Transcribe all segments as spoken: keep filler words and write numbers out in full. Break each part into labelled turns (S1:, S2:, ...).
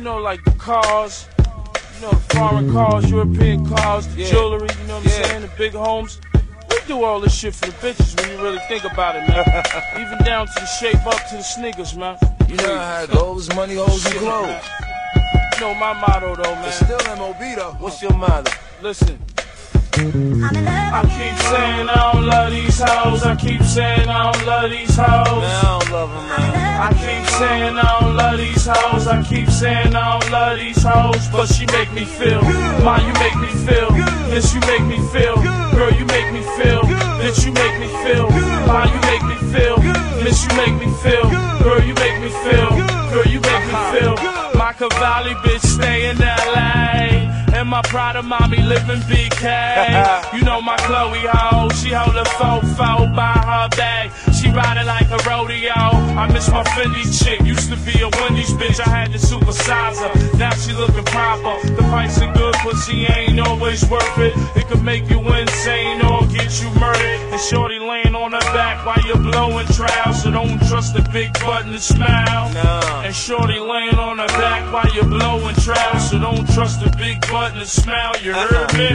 S1: know, like the cars, you know, the foreign cars, European cars, the yeah. jewelry, you know what I'm yeah. saying, the big homes. We do all this shit for the bitches when you really think about it, man. Even down to the shape up to the sneakers, man.
S2: You know how it goes, money, hoes, and clothes.
S1: Man. You know my motto, though, man.
S2: It's still M O B, though. What's your motto?
S1: Listen. I keep saying I don't love these hoes. I keep saying I don't love these hoes.
S2: Man, I don't love them, man.
S1: I keep saying I don't love these hoes. I keep saying I don't love these hoes. But she make me feel. Ma, you make me feel. Yes, you make me feel. Girl, you make me feel. Bitch, you make me feel. Ma, you make me feel. Miss, you make me feel. Girl, you make me feel. Girl, you make me feel. My Cavalli bitch stay in L A. And my Prada mommy live in B K. You know my Chloe hoe, she hold a fofo by her bag. She riding like a rodeo. I miss my Fendi chick, used to be a Wendy's bitch. I had to supersize her, now she looking proper. The price of good pussy ain't always worth it. It could make you insane or get you murdered. And shorty laying on her back while you're blowing trials. So don't trust the big button to smile.
S2: No.
S1: And shorty laying on her back while you're blowing trials. So don't trust the big button to smile. You heard me?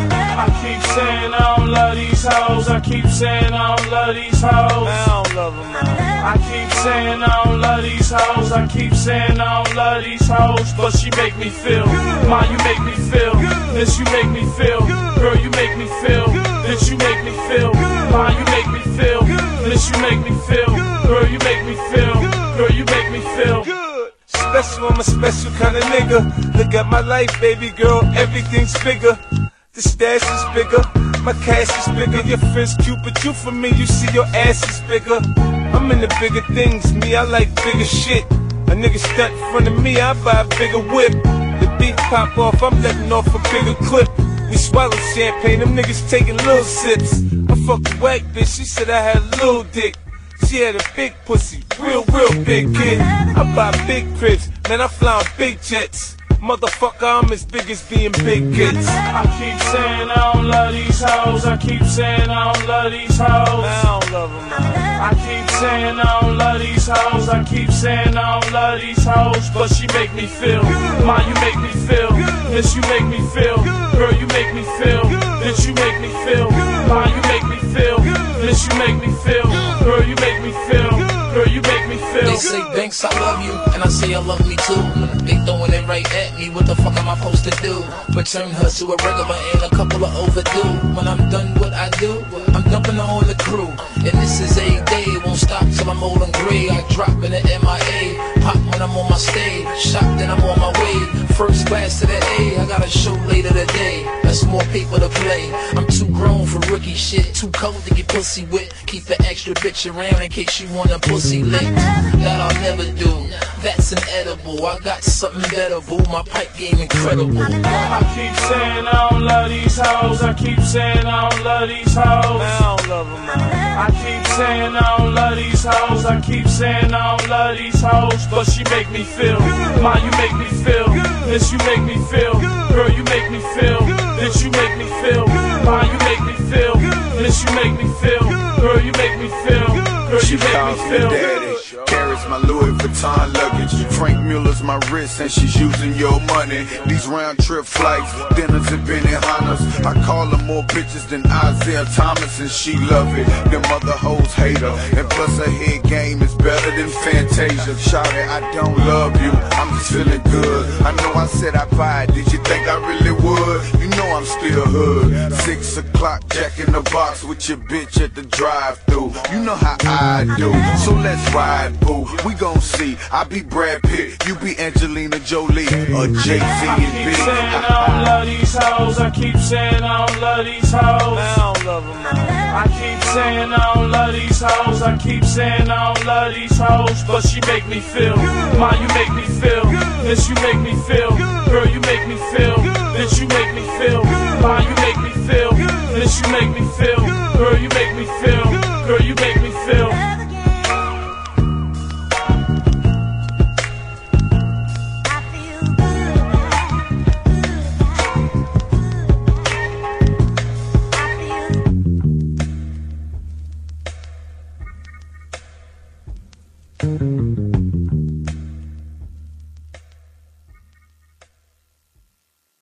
S1: I keep saying I don't love these hoes. I keep saying I don't love these hoes.
S2: I don't love them, man.
S1: I keep saying I don't love these hoes. I keep saying I don't love these hoes. But she make me feel. Ma, you make me feel. This, you make me feel. Girl, you make me feel. Bitch, you make me feel. Ma, you make me feel. This, you make me feel. Girl, you make me feel. Girl, you make me feel.
S2: Special, I'm a special kind of nigga. Look at my life, baby girl, everything's bigger. The stash is bigger, my cash is bigger. Your friends cute, but you for me, you see your ass is bigger. I'm into bigger things, me, I like bigger shit. A nigga stunt in front of me, I buy a bigger whip. The beat pop off, I'm letting off a bigger clip. We swallow champagne, them niggas taking little sips. I fucked a whack bitch, she said I had a little dick. She had a big pussy, real, real big kid. I buy big cribs, man, I fly on big jets. Motherfucker, I'm as big as being big kids.
S1: I keep saying I don't love these hoes. I keep saying I don't love these hoes.
S2: I don't love them, man.
S1: I keep saying I don't love these hoes. I keep saying I don't love these hoes. But she make me feel. Ma, you make me feel. Miss, you make me feel. Girl, you make me feel. Bitch, you make me feel. Ma, you make me feel. Miss, you make me feel. Girl, you make me feel. Girl, you make me feel.
S3: They say Banks, I love you, and I say I love me too. They throwing it right at me, what the fuck am I supposed to do? But turn her to a regular and a couple of overdue. When I'm done what I do, I'm dumping her on the crew. And this is a day, won't stop till I'm old and gray. I drop in the M I A, pop when I'm on my stage. Shop, then I'm on my way. First class to the A, I got a show later today. That's more paper to play. I'm too grown for rookie shit, too cold to get pussy with. Keep an extra bitch around in case you want a pussy licked. That I'll never do, that's inedible. I got something better, boo, my pipe game incredible.
S1: I keep saying I don't love these hoes. I keep saying I don't love these hoes.
S2: I don't love them, man.
S1: I keep saying I don't love these hoes. I keep saying I don't love these hoes. But she make me feel. Ma, you make me feel. Miss, you make me feel. Girl, you make me feel. Bitch, you make me feel. Ma, you make me feel. Miss, you make me feel. Girl, you make me feel. Girl, you make me feel.
S4: Daddy carries my Louis Vuitton luggage. Frank Muller's my wrist and she's using your money. These round trip flights, dinners and Benihana's. I call her more bitches than Isaiah Thomas and she love it. Them other hoes hate her, and plus her head game is better than Fantasia. Shout it, I don't love you, I'm just feeling good. I know I said I'd buy it, did you think I really would? You know I'm still hood. Six o'clock, Jack in the Box with your bitch at the drive-thru. You know how I do, so let's ride, boo. We gon' see. I be Brad Pitt, you be Angelina Jolie, or Jay-Z and
S1: I keep saying I don't love these hoes. I keep saying I don't love these hoes.
S2: I don't love them, man.
S1: I keep saying I don't love these hoes. I keep saying I don't love these hoes. But she make me feel. Ma, you make me feel. Miss, you make me feel. Girl, you make me feel. Bitch, you make me feel. Ma, you make me feel. Miss, you make me feel. Girl, you make me feel.